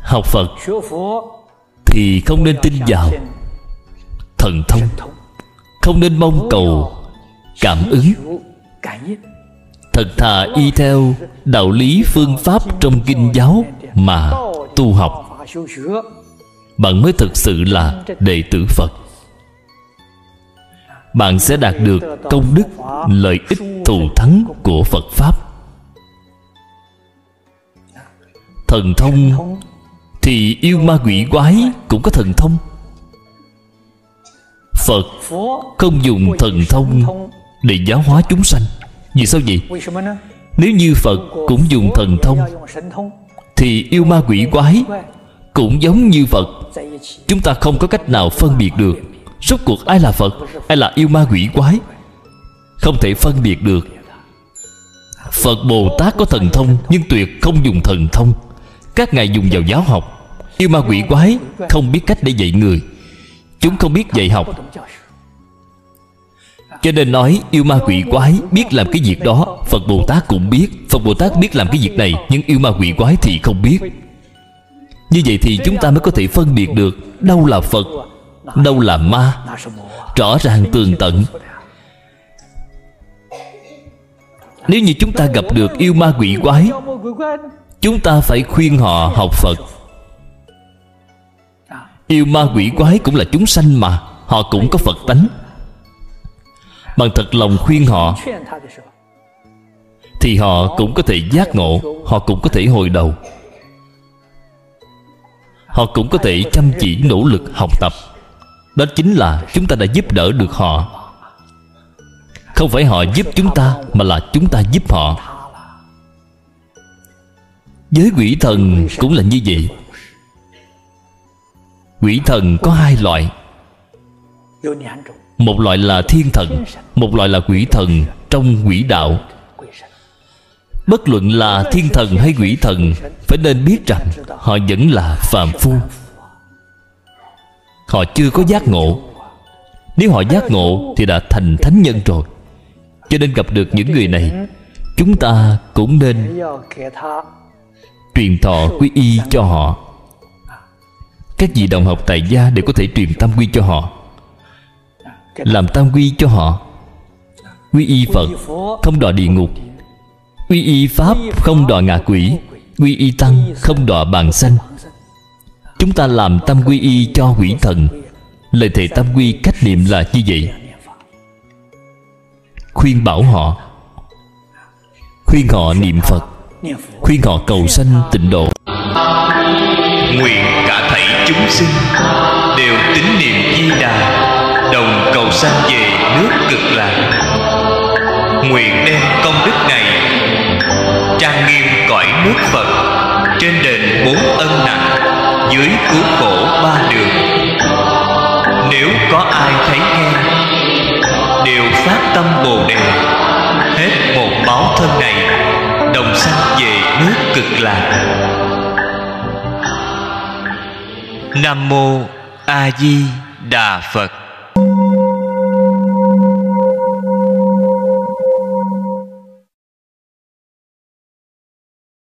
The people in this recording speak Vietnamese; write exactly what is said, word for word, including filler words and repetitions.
Học Phật thì không nên tin vào thần thông, không nên mong cầu cảm ứng. Thật thà y theo đạo lý phương pháp trong kinh giáo mà tu học, bạn mới thực sự là đệ tử Phật. Bạn sẽ đạt được công đức, lợi ích thù thắng của Phật Pháp. Thần thông thì yêu ma quỷ quái cũng có thần thông. Phật không dùng thần thông để giáo hóa chúng sanh. Vì sao vậy? Nếu như Phật cũng dùng thần thông thì yêu ma quỷ quái cũng giống như Phật. Chúng ta không có cách nào phân biệt được rốt cuộc ai là Phật, ai là yêu ma quỷ quái. Không thể phân biệt được. Phật Bồ Tát có thần thông nhưng tuyệt không dùng thần thông. Các ngài dùng vào giáo học. Yêu ma quỷ quái không biết cách để dạy người. Chúng không biết dạy học. Cho nên nói yêu ma quỷ quái biết làm cái việc đó, Phật Bồ Tát cũng biết. Phật Bồ Tát biết làm cái việc này, nhưng yêu ma quỷ quái thì không biết. Như vậy thì chúng ta mới có thể phân biệt được đâu là Phật, đâu là ma, rõ ràng tường tận. Nếu như chúng ta gặp được yêu ma quỷ quái, chúng ta phải khuyên họ học Phật. Yêu ma quỷ quái cũng là chúng sanh mà, họ cũng có Phật tánh. Bằng thật lòng khuyên họ thì họ cũng có thể giác ngộ, họ cũng có thể hồi đầu, họ cũng có thể chăm chỉ nỗ lực học tập. Đó chính là chúng ta đã giúp đỡ được họ. Không phải họ giúp chúng ta, mà là chúng ta giúp họ. Với quỷ thần cũng là như vậy. Quỷ thần có hai loại. Một loại là thiên thần, một loại là quỷ thần trong quỷ đạo. Bất luận là thiên thần hay quỷ thần, phải nên biết rằng họ vẫn là phàm phu. Họ chưa có giác ngộ. Nếu họ giác ngộ thì đã thành thánh nhân rồi. Cho nên gặp được những người này, chúng ta cũng nên truyền thọ quy y cho họ. Các vị đồng học tại gia đều có thể truyền tam quy cho họ, làm tam quy cho họ. Quy y Phật không đọa địa ngục, quy y Pháp không đọa ngạ quỷ, quy y Tăng không đọa bàn sanh. Chúng ta làm tam quy y cho quỷ thần. Lời thề tam quy cách niệm là như vậy. Khuyên bảo họ, khuyên họ niệm Phật, khuyên họ cầu sanh tịnh độ. Nguyện cả thảy chúng sinh đều tín niệm Di Đà, đồng cầu sanh về nước Cực Lạc. Nguyện đem công đức này trang nghiêm cõi nước Phật, trên đền bốn ân nặng, dưới cứu khổ ba đường. Nếu có ai thấy nghe, đều phát tâm Bồ Đề, hết một báo thân này, đồng sanh về nước Cực Lạc. Nam mô A Di Đà Phật.